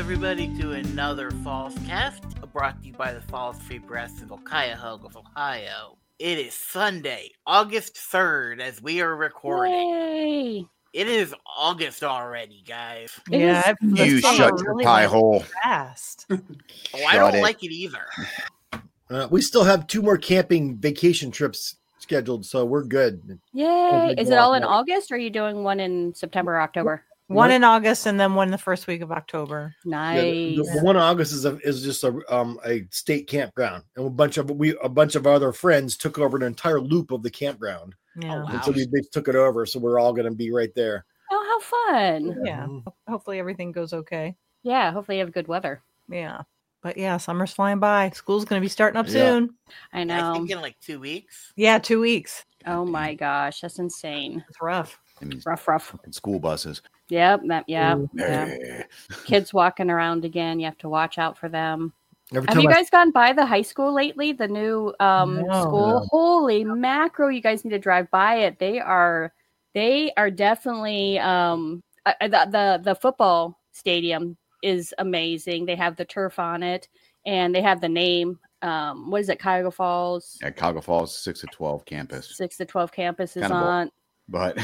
everybody to another Falls Cast, brought to you by the Falls Free Press in Cuyahoga, Ohio. It is Sunday, August 3rd, as we are recording. Yay! It is August already, guys. Yeah, you shut your pie hole. Fast. I don't like it either. We still have 2 more camping vacation trips scheduled, so we're good. Yay! Is it all in August, or are you doing one in September or October? One in August and then one the first week of October. Nice. Yeah, the one in August is just a state campground, and a bunch of other friends took over an entire loop of the campground. Yeah. Oh, wow. And so they took it over, so we're all going to be right there. Oh, how fun! Yeah. Hopefully everything goes okay. Yeah. Hopefully you have good weather. Yeah. But yeah, summer's flying by. School's going to be starting up soon. I I know. think in like 2 weeks. Yeah, 2 weeks. Oh my gosh, that's insane. It's rough. I mean, Rough. school buses. Yep. Yeah. Eh. Kids walking around again. You have to watch out for them. Every Have time you I- guys gone by the high school lately? The new school? No. Holy macro! You guys need to drive by it. They are definitely the football stadium is amazing. They have the turf on it, and they have the name. What is it? Cuyahoga Falls. At Cuyahoga Falls 6 to 12 campus. 6 to 12 campus is Kinda on. But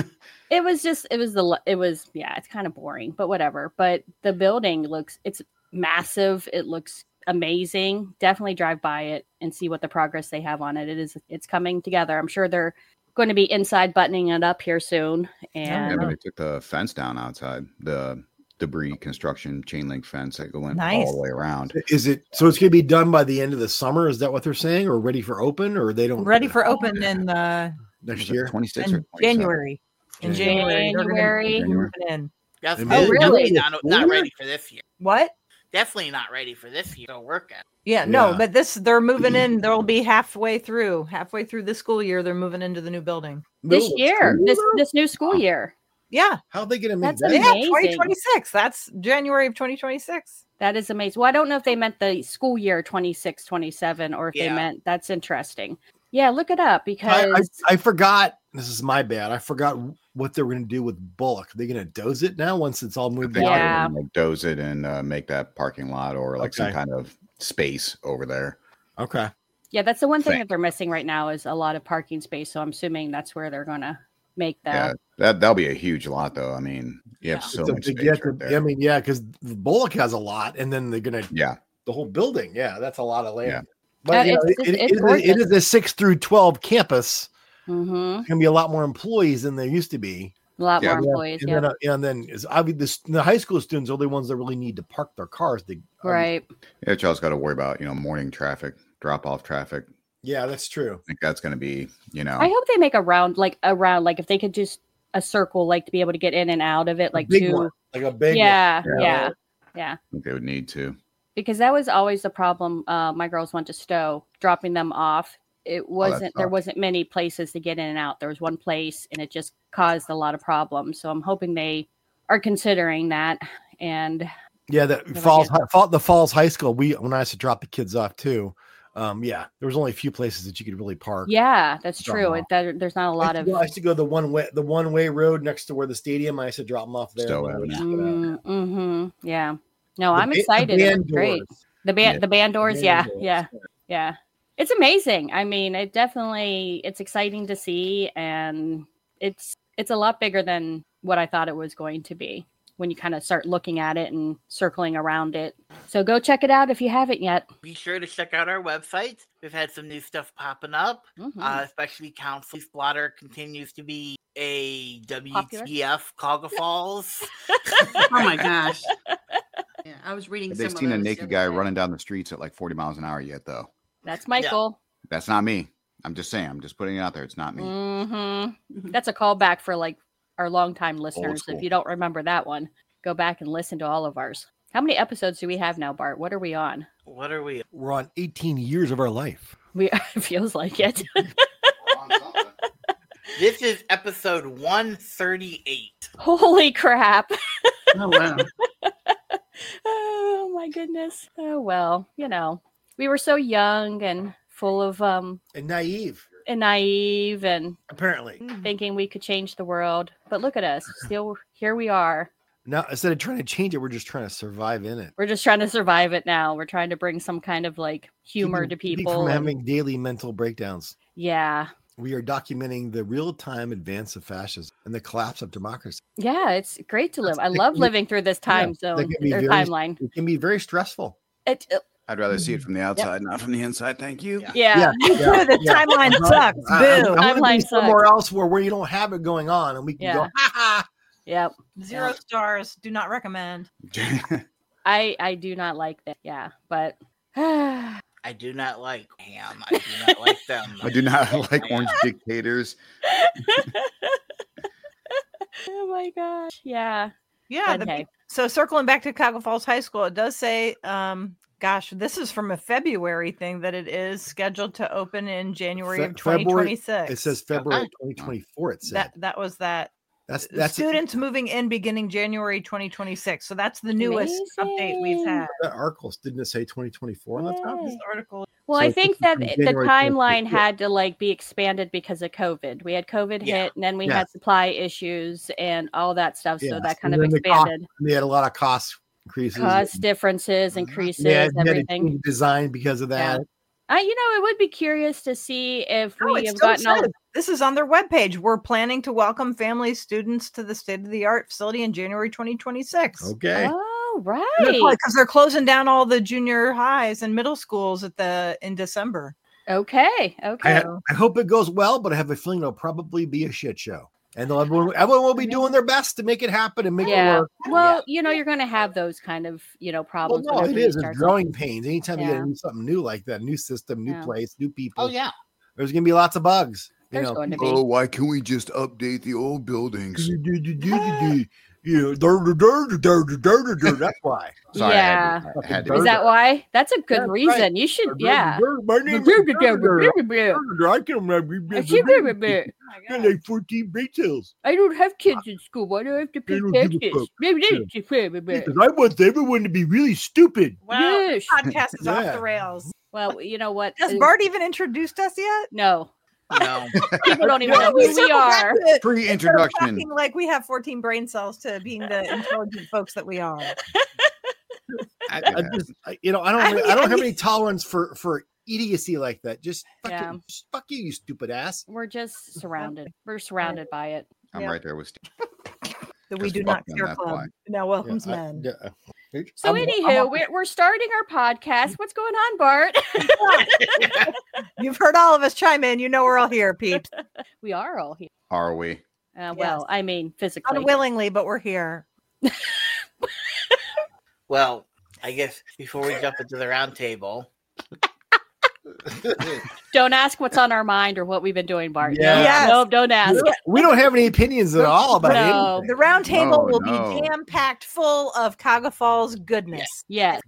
It's kind of boring, but whatever. But the building it's massive. It looks amazing. Definitely drive by it and see what the progress they have on it. It's coming together. I'm sure they're going to be inside buttoning it up here soon. yeah, And but they took the fence down outside, the debris construction chain link fence that went Nice. all the way around. Is it so? It's going to be done by the end of the summer. Is that what they're saying, or ready for open, or they don't Ready for open in next year? 26 or in 27. January. In January. they're gonna January. be moving in. That's Oh, definitely really? not ready for this year. What? Definitely not ready for this year. They'll work at. Yeah, no, Yeah. but they're moving in. They'll be halfway through this school year. They're moving into the new building. this No, year, it's- this new school year. Yeah, How are they going to make That's that? yeah, amazing. 2026. That's January of 2026. That is amazing. Well, I don't know if they meant the school year 26, 27, or if they Yeah. meant that's interesting. Yeah, look it up because I forgot. This is my bad. I forgot what they were going to do with Bullock. They're going to doze it now once it's all I moved think out. they're Yeah. gonna, like, doze it and make that parking lot or like some Okay. kind of space over there. Okay. yeah, that's the one thing Thing. that they're missing right now is a lot of parking space. So I'm assuming that's where they're gonna make that. Yeah, that'll be a huge lot though. I mean, you have Yeah. so It's a much big- space right there. I mean, yeah, because Bullock has a lot, and then they're going to Yeah, the whole building. Yeah, that's a lot of land. Yeah. But you know, It's it gorgeous. is a 6 through 12 campus. Mm-hmm. There's going to be a lot more employees than there used to be. A lot Yeah. more employees. And Yeah, then is obviously the high school students are the ones that really need to park their cars. right. yeah. Y'all's got to worry about morning traffic, drop off traffic. Yeah, that's true. I think that's going to be I hope they make a round, like if they could just a circle, like to be able to get in and out of it, like big two. one, like a big Yeah, Yeah. yeah. I think they would need to. Because that was always the problem. My girls went to Stowe, dropping them off. It wasn't there sucks. wasn't many places to get in and out. There was one place, and it just caused a lot of problems. So I'm hoping they are considering that. And Yeah, the Falls High School. When I used to drop the kids off too. Yeah, there was only a few places that you could really park. yeah, that's Drop true. them There's not a lot of. I used to go the one way road next to where the stadium. I used to drop them off there. Stowe and then Avenue. Mm-hmm. Yeah. No, I'm The excited. band It's great. doors. The band doors. band Yeah, doors. yeah. It's amazing. I mean, it's exciting to see, and it's a lot bigger than what I thought it was going to be when you kind of start looking at it and circling around it. So go check it out if you haven't yet. Be sure to check out our website. We've had some new stuff popping up, Mhm. especially Council Splatter continues to be a Popular? WTF Cuyahoga Falls. Oh my gosh. Yeah, I was reading Have some they of seen a those the naked other guy day. running down the streets at like 40 miles an hour yet, though? That's Michael. That's not me. I'm just saying. I'm just putting it out there. It's not me. Mm-hmm. That's a callback for like our longtime listeners. school. If you don't remember that one, go back and listen to all of ours. How many episodes do we have now, Bart? What are we on? What are we? We're on 18 years of our life. It feels like it. This is episode 138. Holy crap. Oh wow. Oh my goodness. Oh well, we were so young and full of And naive, and naive and apparently. thinking we could change the world. But look at us. Still here we are. Now, instead of trying to change it, we're just trying to survive in it. We're just trying to survive it now. We're trying to bring some kind of like humor to Keeping people. from and- having daily mental breakdowns. yeah. We are documenting the real-time advance of fascism and the collapse of democracy. Yeah, it's great to live. I It love can be- living through this time that zone can be or very- timeline. It can be very stressful. I'd rather see it from the outside, not from the inside. Thank you. Yeah. The timeline sucks. I Boo. want to Timeline be sucks. somewhere else where you don't have it going on, and we can Yeah. go, ha ha. Yep. 0 stars. Do not recommend. I do not like that. Yeah, but I do not like ham. I do not like them. I do not like orange dictators. oh my gosh. Yeah. Yeah. Okay. So circling back to Cuyahoga Falls High School, it does say, gosh, this is from a February thing that it is scheduled to open in January of February- 2026. It says February Okay. 2024. It said that was that. that's Students moving in beginning January 2026. So that's the newest update we've Amazing. had. that article. Didn't it say 2024 on the top? Yay. This article. Well, So I it's think just that from the January timeline 2024. had to like be expanded because of COVID. We had COVID Yeah. hit, and then we Yeah. had supply issues and all that stuff. So Yes. that kind And of then the cost- expanded. They had a lot of cost increases. Cost differences, increases, They had to everything. change design because of that. It would be curious to see if No, we it have still gotten all. says- This is on their webpage. We're planning to welcome families, students to the state-of-the-art facility in January 2026. Okay. Oh, right. Because they're closing down all the junior highs and middle schools in December. Okay. Okay. I hope it goes well, but I have a feeling it'll probably be a shit show. And everyone will be doing their best to make it happen and make it Yeah. work. Well, you're going to have those kind of, Well, problems. no, whenever it you is. start It's something. growing pains. Anytime you Yeah. get to do something new like that, new system, new Yeah. place, new people. Oh yeah. There's gonna be lots of bugs. There's going to be. Oh, why can't we just update the old buildings? That's why. Sorry, Yeah. I had to Is that why? That's a good That's reason. right. You should, yeah. My name is I I can remember. Like 14 brain cells. don't have kids in school. Why do I have to pay don't give a taxes? Because I want everyone to be really stupid. Wow, Yes. podcast is off Yeah. the rails. Well, you know what? Has Bart even introduced us yet? No. No. People don't even know who we circle back are. to it. Pre-introduction. Talking like we have 14 brain cells to being the intelligent folks that we are. I don't have any tolerance for idiocy like that. Just fucking fuck you, you stupid ass. We're just surrounded. We're surrounded by it. I'm Yeah. right there with Steve. The We Just Do Not fuck them, Care that's Club why. now welcomes men. So, anywho, we're starting our podcast. What's going on, Bart? You've heard all of us chime in. You know we're all here, peeps. We are all here. Are we? Well, I mean, physically. Unwillingly, but we're here. Well, I guess before we jump into the round table. Don't ask what's on our mind or what we've been doing, Bart. Yeah. No, Yes. Nope, don't ask. We don't have any opinions at all about No. anything. The round table No, will no. be jam-packed full of Cuyahoga Falls goodness. Yes.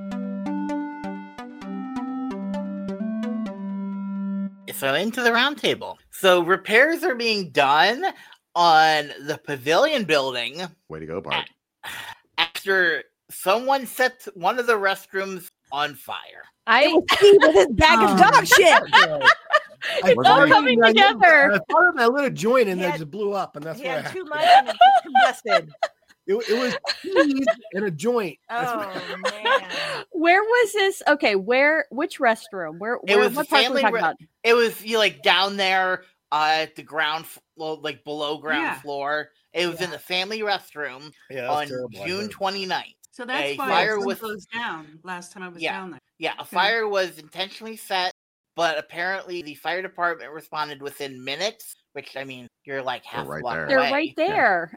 So into the round table. So repairs are being done on the pavilion building Way to go, Bart. after someone set one of the restrooms on fire. Steve with his bag of dog shit. It's all coming together. I thought I lit a joint and He that had- just blew up, and that's He what had too happened. much and it combusted. It was cheese and a joint. That's what- Oh man. Where was this? Okay, which restroom? Where was what the part are we family talking re- about? It was down there at the like below ground Yeah. floor. It was in the family restroom Yeah, that on was terrible. I June heard. 29th. So that's A why fire it was- goes down last time I was Yeah. down there. Yeah, a fire was intentionally set, but apparently the fire department responded within minutes, which I mean, you're like half a right block there. They're away. right there.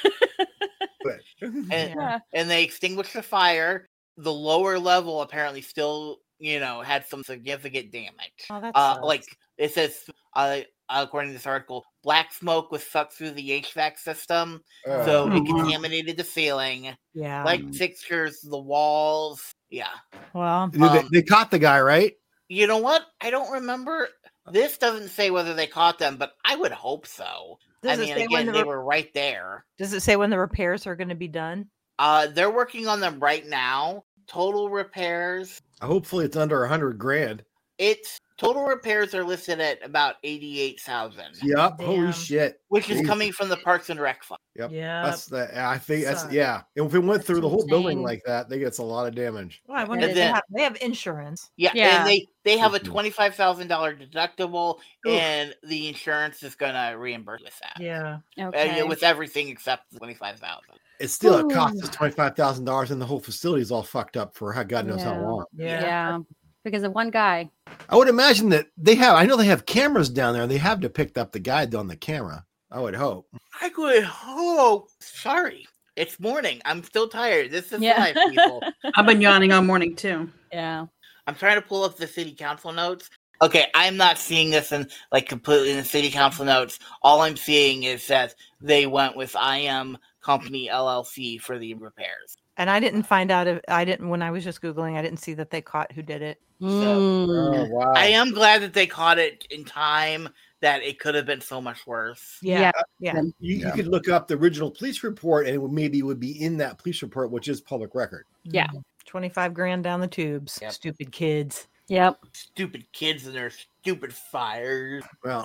And, Yeah. and they extinguished the fire. The lower level apparently still, had some significant damage. Oh, that Like it says, according to this article, black smoke was sucked through the HVAC system, so Oh, it wow. contaminated the ceiling, yeah. light fixtures, the walls. Yeah. Well, They caught the guy, right? You know what? I don't remember. This doesn't say whether they caught them, but I would hope so. does I it mean, say when again, they were right there. does it say when the repairs are going to be done? They're working on them right now. Total repairs. Hopefully, it's under $100,000. Its total repairs are listed at about 88,000. Yep. Damn. Holy shit. Which is Jesus. coming from the Parks and Rec fund. Yep. Yeah. That's the. I think that's Sucks. yeah. And if it went through That's the whole building insane. like that, they get a lot of damage. Well, I wonder And if then- they have insurance. Yeah, Yeah. and they have a Mhm. $25,000 deductible, Oof. and the insurance is going to reimburse with that. Yeah. Okay. With everything except the $25,000. It's still it Ooh. costs us $25,000, and the whole facility is all fucked up for God knows how Yeah. long. yeah. Because of one guy. I would imagine that they have. I know they have cameras down there. They have to pick up the guy on the camera. I would hope. I could hope. Sorry, it's morning. I'm still tired. This is Yeah. life, people. I've been yawning all morning too. Yeah. I'm trying to pull up the city council notes. Okay, I'm not seeing this in completely in the city council notes. All I'm seeing is that they went with IM Company LLC for the repairs. And I didn't find out if I didn't when I was just Googling, I didn't see that they caught who did it. Mm. wow! I am glad that they caught it in time. That it could have been so much worse. Yeah. You could look up the original police report, and it would be in that police report, which is public record. Yeah. 25 grand down the tubes. Yep. Stupid kids. Yep. Stupid kids and their stupid fires. Well,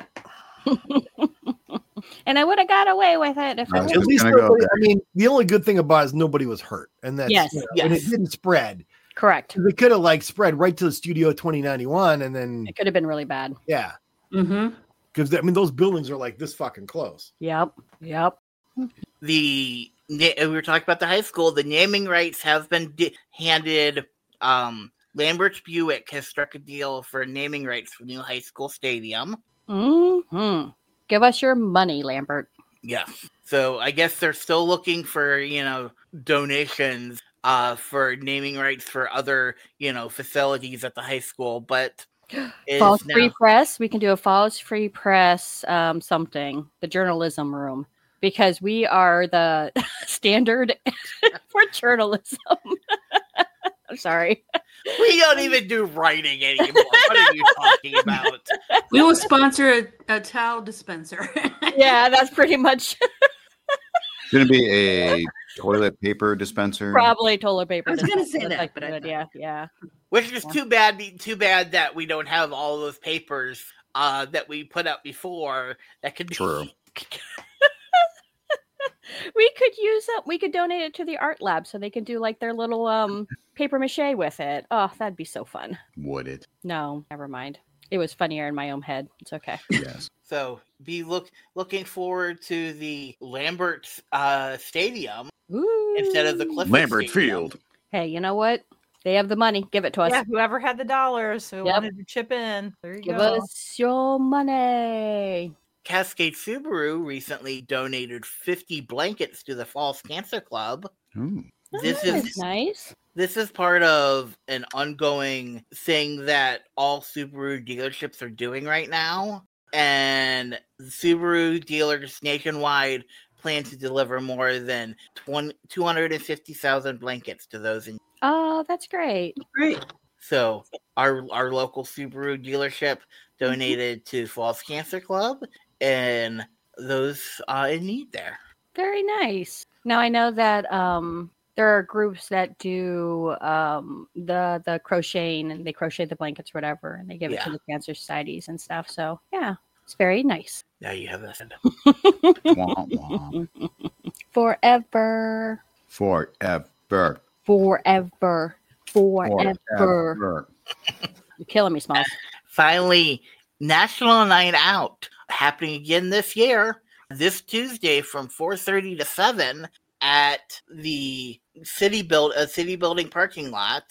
And I would have got away with it if I it was at was just least gonna go nobody, there. I mean, the only good thing about it is nobody was hurt, and that's Yes. and it Yes. didn't spread. correct. They could have spread right to the Studio 2091, and then It could have been really bad. yeah, Mm-hmm. because I mean those buildings are like this fucking close. Yep. Yep. We were talking about the high school. The naming rights have been handed. Lambert Buick has struck a deal for naming rights for new high school stadium. Hmm. Give us your money, Lambert. Yes. So I guess they're still looking for donations for naming rights for other facilities at the high school, but it's Falls Free now- Press. We can do a Falls Free Press something. The journalism room. Because we are the standard for journalism. I'm sorry. We don't even do writing anymore. What are you talking about? We will sponsor a towel dispenser. Yeah, that's pretty much Going to be a toilet paper dispenser. probably toilet paper. I was gonna dispenser. say That's that, but I good. thought- Yeah. Which is too bad. Too bad that we don't have all those papers that we put out before. That could be True. We could use it. We could donate it to the art lab so they could do like their little paper mache with it. Oh, that'd be so fun. Would it? No, never mind. It was funnier in my own head. It's okay. Yes. So be looking forward to the Lambert Stadium Ooh. instead of the Clifford Lambert Stadium. Field. Hey, you know what? They have the money. Give it to us. Yeah, whoever had the dollars who Yep. wanted to chip in. There you Give go. us your money. Cascade Subaru recently donated 50 blankets to the Falls Cancer Club. Ooh. This That's is nice. This is part of an ongoing thing that all Subaru dealerships are doing right now. And Subaru dealers nationwide plan to deliver more than 250,000 blankets to those. Oh, that's great. Great. So our local Subaru dealership donated to Falls Cancer Club, and those in need there. Very nice. Now I know that there are groups that do the crocheting and they crochet the blankets, or whatever, and they give it to Yeah. the cancer societies and stuff. So yeah, it's very nice. Now you have that. Wah, wah. Forever, Forever. forever, forever. Forever. You're killing me, Smalls. Finally, National Night Out happening again this year, this Tuesday from 4:30 to 7 at the city building parking lot,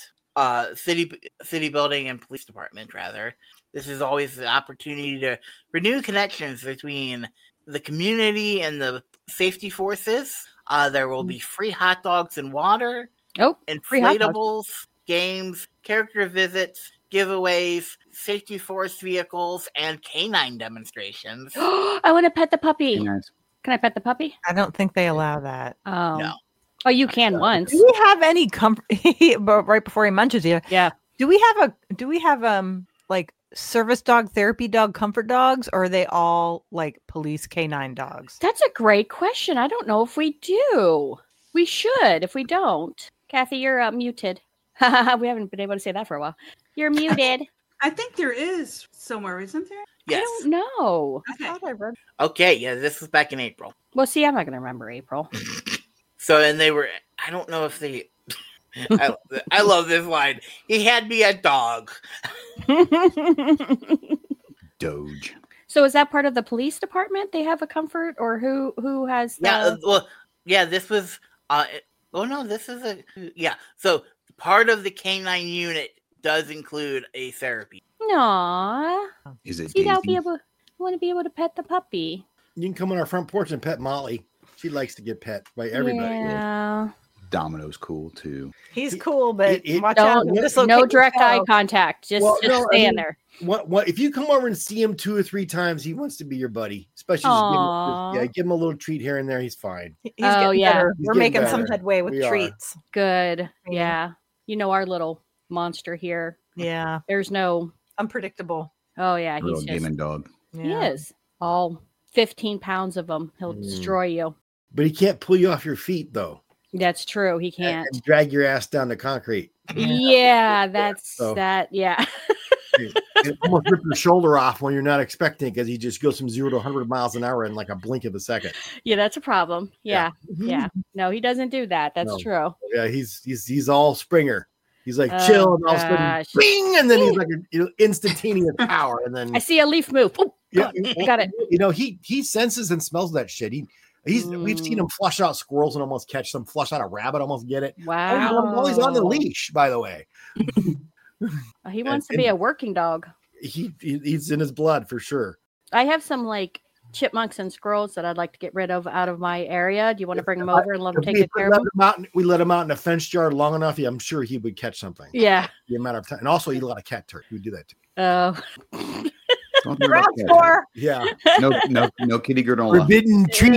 city building and police department rather. This is always the opportunity to renew connections between the community and the safety forces. There will be free hot dogs and water, Oh, free hot dogs. inflatables, games, character visits, giveaways, safety force vehicles, and canine demonstrations. I want to pet the puppy. Nice. Can I pet the puppy? I don't think they allow that. Oh, No. Oh, you can once. Do we have any comfort? But right before he munches you, Yeah. do we have like service dog, therapy dog, comfort dogs, or are they all like police canine dogs? That's a great question. I don't know if we do. We should. If we don't, Kathy, you're muted. We haven't been able to say that for a while. You're muted. I think there is somewhere, isn't there? Yes. I don't know. Okay. Okay, yeah, this was back in April. Well, see, I'm not going to remember April. So, and they were, I don't know if they, I love this line. He had me at dog. Doge. So is that part of the police department? They have a comfort, or who has the... This was, so part of the canine unit does include a therapy. Aww. Is it See, Daisy? want to be able to pet the puppy. You can come on our front porch and pet Molly. She likes to get pet by everybody. Yeah. Domino's cool too. He's cool, but watch Don't, out. no direct eye contact. Just stand there. What if you come over and see him 2 or 3 times, he wants to be your buddy. Especially give him a little treat here and there. He's fine. He's getting better. We're making better. some headway with treats. Good. Yeah. You know our little monster here. Yeah. There's no unpredictable. Oh yeah, Little he's demon dog. He is. All 15 pounds of him. He'll destroy you. But he can't pull you off your feet though. That's true. He can't. And drag your ass down the concrete. Yeah, that's that. Yeah. It almost rip your shoulder off when you're not expecting it because he just goes from 0 to 100 miles an hour in like a blink of a second. Yeah, that's a problem. Yeah. No, he doesn't do that. That's true. Yeah, he's all Springer. He's like chill, and all of a sudden, bing, and then he's like instantaneous power, and then I see a leaf move. Oh, yeah, I got it. You know, he senses and smells that shit. We've seen him flush out squirrels and almost catch them, flush out a rabbit, almost get it. Wow. Oh, he's on the leash, by the way. He wants to be a working dog. He's in his blood for sure. I have some like chipmunks and squirrels that I'd like to get rid of out of my area. Do you want to bring them over and let them take good care of them? We let him out in a fenced yard long enough. Yeah, I'm sure he would catch something. Yeah. The amount of time. And also eat a lot of cat turd. We would do that too. Oh. Yeah. No kitty granola. Forbidden treat.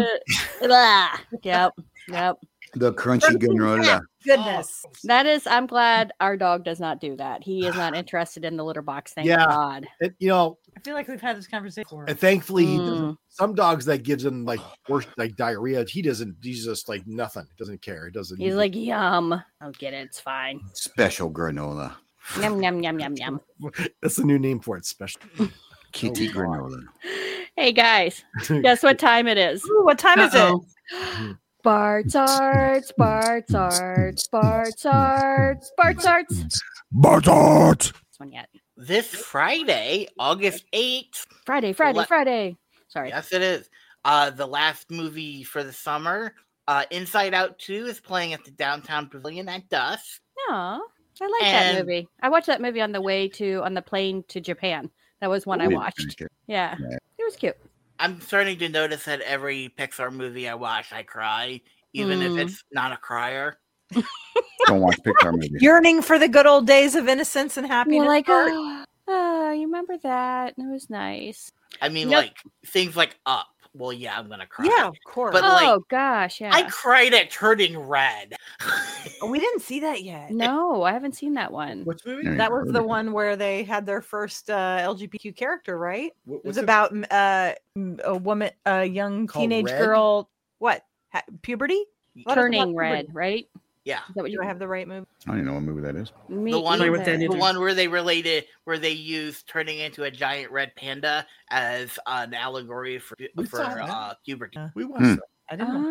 Yep. The crunchy granola. Goodness. That is, I'm glad our dog does not do that. He is not interested in the litter box. Thank God. I feel like we've had this conversation before. And thankfully, he doesn't. Some dogs that gives him like worse, like diarrhea. He doesn't. He's just like nothing. He doesn't care. He doesn't. He's like, yum. I'll get it. It's fine. Special granola. Yum, yum, yum, yum, yum. That's the new name for it. Special. Kitty granola. Hey, guys. Guess what time it is? Ooh, what time is it? Bart's Arts, Bart's Arts, Bart's Arts, Bart's Arts. Bart's Arts. This one yet. This Friday, August 8th. Friday. Sorry. Yes, it is. The last movie for the summer, Inside Out 2, is playing at the Downtown Pavilion at dusk. Aw, I like that movie. I watched that movie on the plane to Japan. That was one I watched. Yeah, it was cute. I'm starting to notice that every Pixar movie I watch, I cry, even if it's not a crier. Don't watch Pixar movies. Yearning for the good old days of innocence and happiness. You're like, you remember that? It was nice. I mean, like things like Up. Well, yeah, I'm gonna cry. Yeah, of course. But gosh, yeah. I cried at Turning Red. We didn't see that yet. No, I haven't seen that one. Which movie? That was the one where they had their first LGBTQ character, right? It was about a woman, a young teenage girl. What? Puberty? Turning Red, right? Yeah. Is that what you have the right movie? I don't even know what movie that is. The one where they used turning into a giant red panda as an allegory for puberty. We watched that. I didn't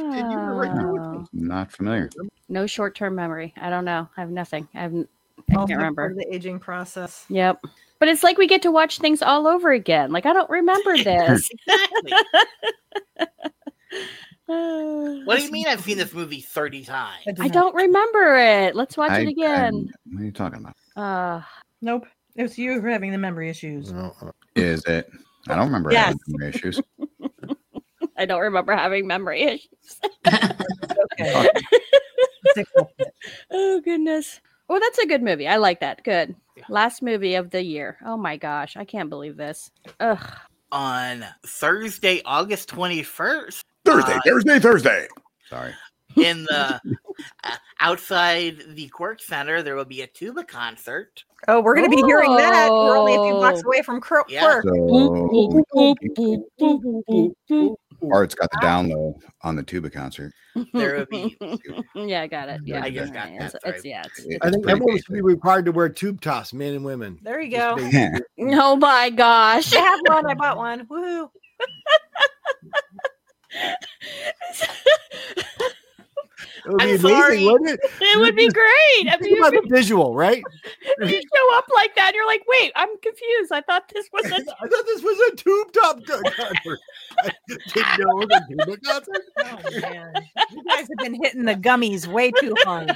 know. Not familiar. No short-term memory. I don't know. I have nothing. I can't remember the aging process. Yep. But it's like we get to watch things all over again. Like I don't remember this. Exactly. What do you mean I've seen this movie 30 times? I don't remember it. Let's watch it again. What are you talking about? Nope. It was you who were having the memory issues. Is it? I don't remember having memory issues. I don't remember having memory issues. Okay. Oh, goodness. Oh, that's a good movie. I like that. Good. Last movie of the year. Oh, my gosh. I can't believe this. Ugh. On Thursday, August 21st. Thursday. Sorry. In the outside the Quirk Center, there will be a tuba concert. Oh, we're going to be hearing that. We're only a few blocks away from Quirk. Yeah. Art's got the down low on the tuba concert. There would be. Yeah, I got it. Yeah, I just got that. I think everyone should be required to wear tube tops, men and women. There you go. Oh my gosh! I have one. I bought one. Woo! It would be I'm amazing, sorry. wouldn't it? It would be great. I Think about the visual, right? you show up like that, and you're like, "Wait, I'm confused. I thought this was a." I thought this was a tube top concert. I didn't know it was a tuba concert. Oh man, you guys have been hitting the gummies way too hard.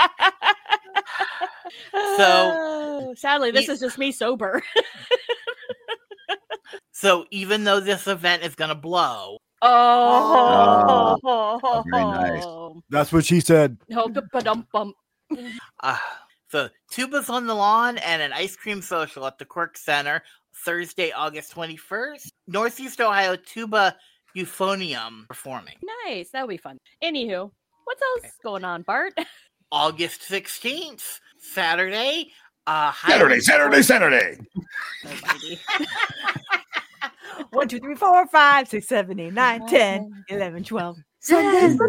So sadly, this is just me sober. So even though this event is going to blow, Very nice. That's what she said. so Tuba's on the Lawn and an ice cream social at the Quirk Center Thursday, August 21st. Northeast Ohio Tuba Euphonium performing. Nice, that'll be fun. Anywho, what's else going on, Bart? August 16th, Saturday. Saturday. Nobody. 1, 2, 3, 4, 5, 6, 7, 8, 9, 10, 11, 12. Sunday.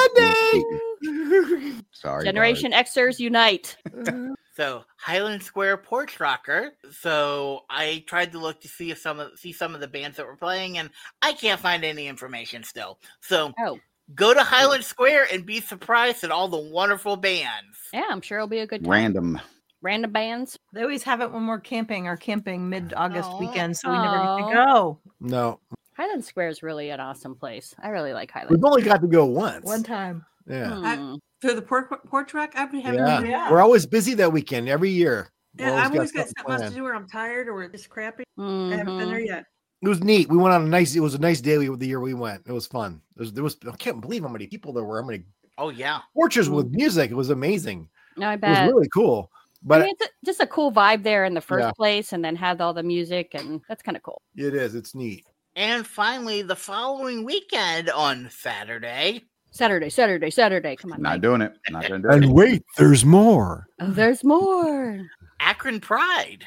Sorry. Generation Xers unite. So Highland Square Porch Rocker. So I tried to look to see some of the bands that were playing, and I can't find any information still. So go to Highland Square and be surprised at all the wonderful bands. Yeah, I'm sure it'll be a good time. Random bands. They always have it when we're camping mid-August weekend, so we never get to go. No. Highland Square is really an awesome place. I really like Highland. We've only got to go once. One time. Yeah. For the porch rack, I've been having. Yeah. We're always busy that weekend every year. Yeah, I've always got something else to do, or I'm tired, or it's crappy. I haven't been there yet. It was neat. We went on it was a nice day the year we went. It was fun. There was I can't believe how many people there were. How many porches with music. It was amazing. I bet. It was really cool. But it's just a cool vibe there in the first place, and then have all the music, and that's kind of cool. It is. It's neat. And finally, the following weekend on Saturday. Come on. Not doing it. Not going to do and it. And wait, there's more. Oh, there's more. Akron Pride.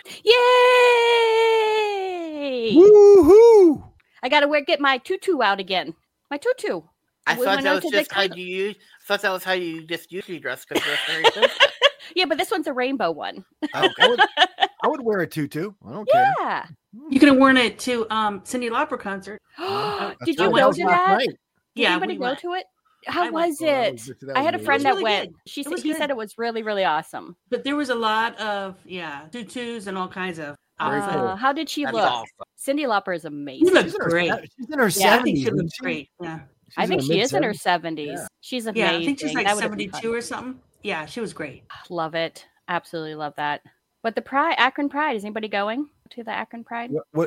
Yay! Woohoo! I got to get my tutu out again. My tutu. I thought that was just how you just usually dress because you're very good. Yeah, but this one's a rainbow one. I would wear a tutu. I don't care. Yeah. You could have worn it to Cyndi Lauper concert. Did you go to that? Night. Did anybody go to it? How was it? I had a friend that went. He said it was really, really awesome. But there was a lot of tutus and all kinds of. Cool. How did she look? Awesome. Cyndi Lauper is amazing. She looks great. She's in her 70s. I think she looks great. Yeah. I think she is in her 70s. Yeah. She's amazing. Yeah, I think she's like 72 or something. Yeah, she was great. Love it. Absolutely love that. But the Akron Pride, is anybody going to the Akron Pride? What?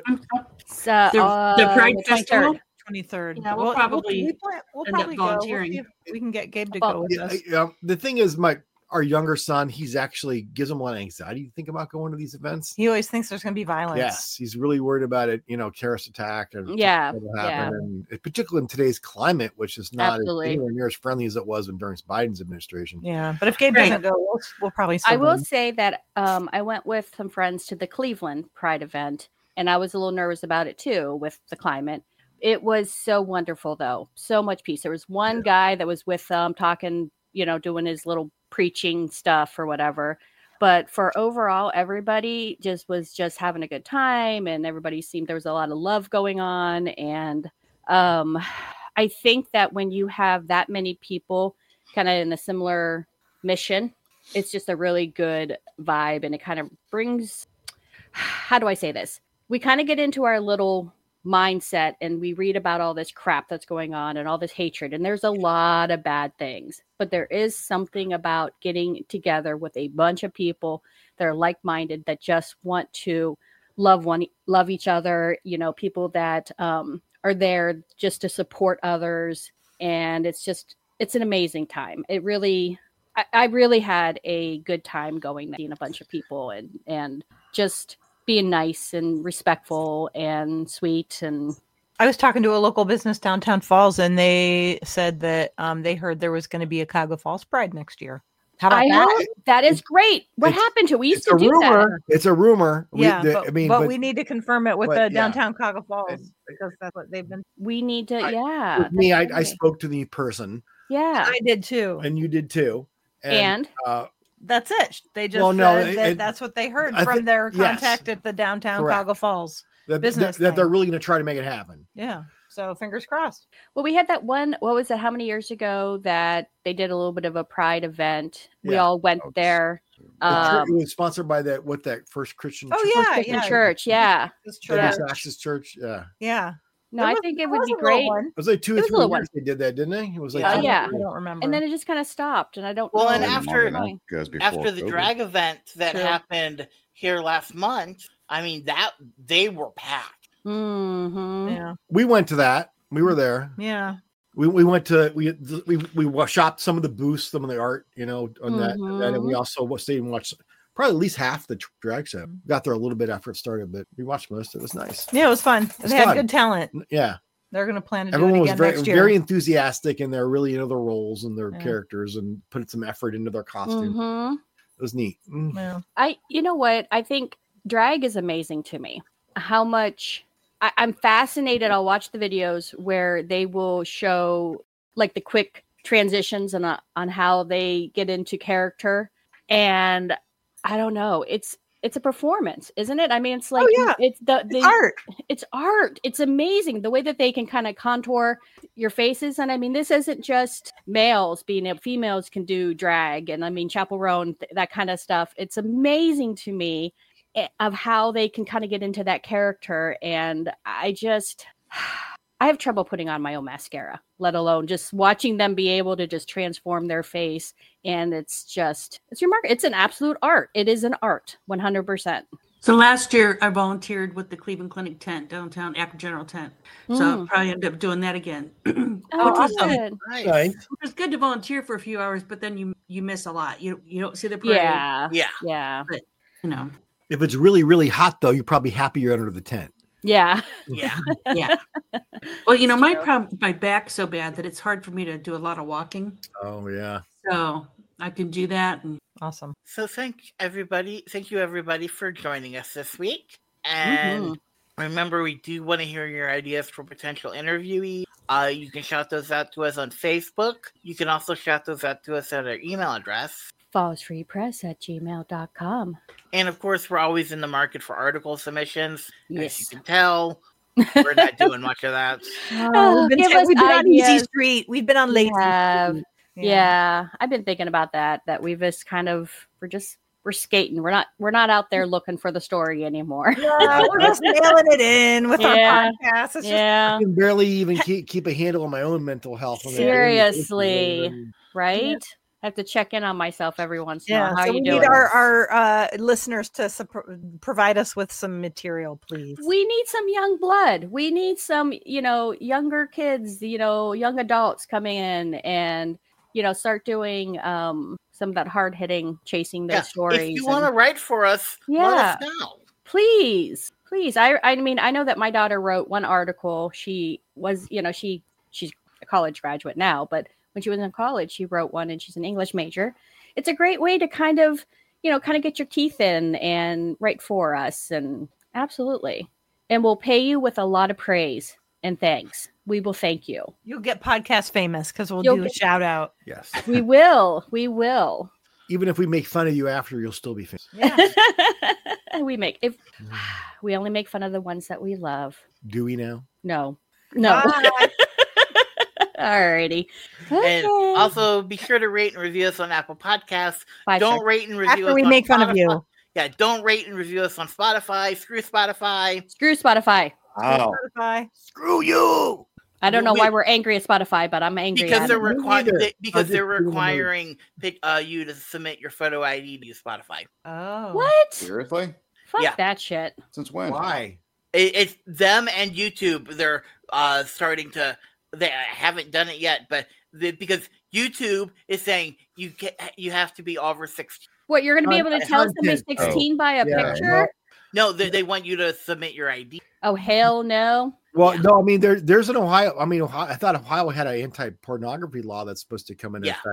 The Pride Festival? 23rd. Yeah, we'll probably go. volunteering. We can get Gabe to go with us. The thing is, our younger son, he's actually gives him a lot of anxiety to think about going to these events. He always thinks there's going to be violence. Yes, he's really worried about it. Terrorist attack and happen. And particularly in today's climate, which is not anywhere near as friendly as it was during Biden's administration. Yeah, but if Gabe doesn't go, we'll probably. I will say that I went with some friends to the Cleveland Pride event, and I was a little nervous about it too with the climate. It was so wonderful, though. So much peace. There was one guy that was with them talking, doing his little preaching stuff or whatever. But for overall, everybody was just having a good time, and everybody seemed there was a lot of love going on. And I think that when you have that many people kind of in a similar mission, it's just a really good vibe, and it kind of brings, how do I say this? We kind of get into our little mindset and we read about all this crap that's going on and all this hatred, and there's a lot of bad things, but there is something about getting together with a bunch of people that are like-minded, that just want to love each other, people that are there just to support others. And it's an amazing time. It really, I really had a good time going there, seeing a bunch of people and just being nice and respectful and sweet. And I was talking to a local business downtown Falls, and they said that they heard there was going to be a Cuyahoga Falls Pride next year. How about that? That is great. What happened to it? We used to do that. It's a rumor. Yeah, but we need to confirm it with the downtown Cuyahoga Falls because that's what they've been. We need to, With me, I spoke to the person. Yeah, I did too, and you did too. And that's it. They just said that's what they heard from their contact at the downtown Cuyahoga Falls business. That they're really going to try to make it happen. Yeah. So fingers crossed. Well, we had that one. What was it? How many years ago that they did a little bit of a Pride event? We all went there. It was sponsored by that first Christian. Church. Yeah. Access Church. Yeah. Yeah. No, I think it would be great. It was like 2 or 3 years they did that, didn't they? It was like I don't remember. And then it just kind of stopped, and I don't. Well, know and after the drag event that happened here last month, I mean that they were packed. Mm-hmm. Yeah, we went to that. We were there. Yeah, we went to we shopped some of the booths, some of the art, on that, and we also stayed and watched probably at least half the drag set. Got there a little bit after it started, but we watched most. It was nice. Yeah, it was fun. They had good talent. Yeah, they're going to plan to Everyone do it again was next year. very enthusiastic, and they're really into their roles and their characters, and put some effort into their costume. It was neat. Yeah. You know what? I think drag is amazing to me. How much I'm fascinated. I'll watch the videos where they will show like the quick transitions on how they get into character, and I don't know. It's a performance, isn't it? I mean, it's like it's the art. It's art. It's amazing the way that they can kind of contour your faces. And I mean, this isn't just males being able. Females can do drag, and I mean, Chappell Roan, that kind of stuff. It's amazing to me of how they can kind of get into that character, and I have trouble putting on my own mascara, let alone just watching them be able to just transform their face. And it's remarkable. It's an absolute art. It is an art, 100%. So last year I volunteered with the Cleveland Clinic tent, downtown Akron General tent. So I'll probably end up doing that again. Which was good to volunteer for a few hours, but then you miss a lot. You don't see the parade. Yeah. But, if it's really, really hot, though, you're probably happy you're under the tent. Yeah. Well, my back's so bad that it's hard for me to do a lot of walking. Oh, yeah. So I can do that. Awesome. So thank you, everybody, for joining us this week. And remember, we do want to hear your ideas for potential interviewees. You can shout those out to us on Facebook. You can also shout those out to us at our email address, fallsfreepress@gmail.com. And of course, we're always in the market for article submissions. Yes. As you can tell, we're not doing much of that. We've been on Easy Street. We've been on Lazy Street. Yeah, I've been thinking about that we've just kind of we're skating. We're not out there looking for the story anymore. Yeah, we're just mailing it in with our podcast. It's I can barely even keep a handle on my own mental health. Seriously, right? I have to check in on myself every once in a while. How so you we doing? need our listeners to provide us with some material, please. We need some young blood. We need some, younger kids, young adults coming in and, start doing some of that hard hitting, chasing those stories. If you want to write for us, let us know. Please. I mean, I know that my daughter wrote one article. She was, she's a college graduate now, but when she was in college, she wrote one, and she's an English major. It's a great way to kind of get your teeth in and write for us. And absolutely. And we'll pay you with a lot of praise and thanks. We will thank you. You'll get podcast famous because we'll do a shout out. Yes. We will. Even if we make fun of you after, you'll still be famous. Yeah. We only make fun of the ones that we love. Do we now? No. Alrighty. Okay. And also be sure to rate and review us on Apple Podcasts. Don't rate and review us we on make fun Spotify. of you. Yeah, don't rate and review us on Spotify. Screw Spotify. Screw Spotify. Oh. Spotify. Screw you. I don't know why we're angry at Spotify, but I'm angry because they're they're requiring you to submit your photo ID to use Spotify. Oh. What? Seriously? Fuck that shit. Since when? Why? It's them and YouTube. They're starting to. They haven't done it yet, but because YouTube is saying you have to be over 16. What, you're going to be able to tell somebody 16 by a picture? No, they want you to submit your ID. Oh, hell no. Well, no, I mean, there's an Ohio. I mean, I thought Ohio had an anti-pornography law that's supposed to come into effect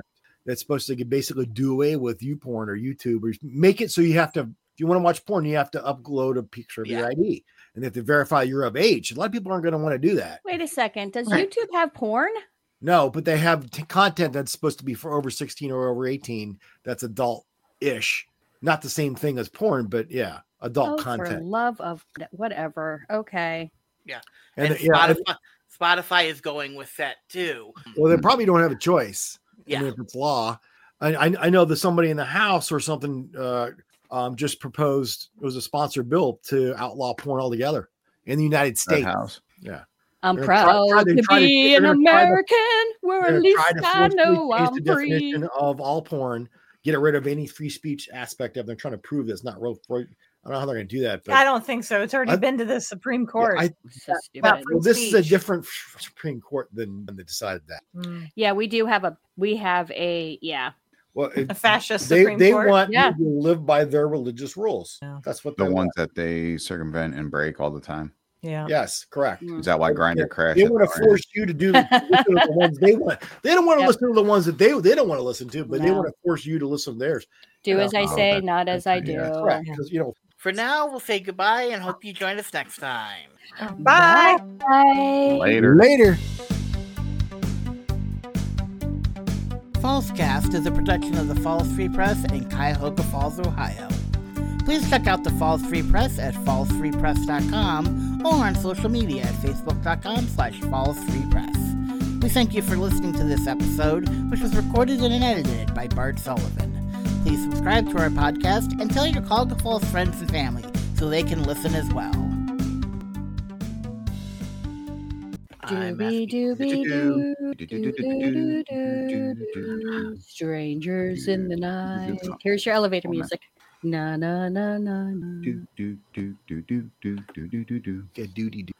that's supposed to basically do away with YouPorn or YouTube, or make it so you have to, if you want to watch porn, you have to upload a picture of your ID, and they have to verify you're of age. A lot of people aren't going to want to do that. Wait a second. Does YouTube have porn? No, but they have content that's supposed to be for over 16 or over 18. That's adult-ish. Not the same thing as porn, but yeah, adult content. For love of whatever. Okay. Yeah. And Spotify is going with that too. Well, they probably don't have a choice. Yeah. I mean, if it's law. I know that somebody in the House or something just proposed, it was a sponsored bill to outlaw porn altogether in the United States. House. Yeah. I'm proud to be an American where at least I know I'm free. The definition of all porn, get rid of any free speech aspect of them. They're trying to prove this, not real. I don't know how they're going to do that. But I don't think so. It's already been to the Supreme Court. This is a different Supreme Court than they decided that. Yeah, we have a Well, a fascist Supreme Court. They want you to live by their religious rules. Yeah. That's what the ones that they circumvent and break all the time. Yeah. Yes, correct. Is that why Grindr crashed? They want to force you to do the ones they want. They don't want to listen to the ones that they don't want to listen to, but they want to force you to listen to theirs. Do as I say, not as I do. Correct. Because for now, we'll say goodbye and hope you join us next time. Bye. Bye. Later. Fallscast is a production of the Falls Free Press in Cuyahoga Falls, Ohio. Please check out the Falls Free Press at fallsfreepress.com or on social media at facebook.com/fallsfreepress. We thank you for listening to this episode, which was recorded and edited by Bart Sullivan. Please subscribe to our podcast and tell your Call to Falls friends and family so they can listen as well. Strangers in the night. Here's your elevator music. Na na na na. Get doody do.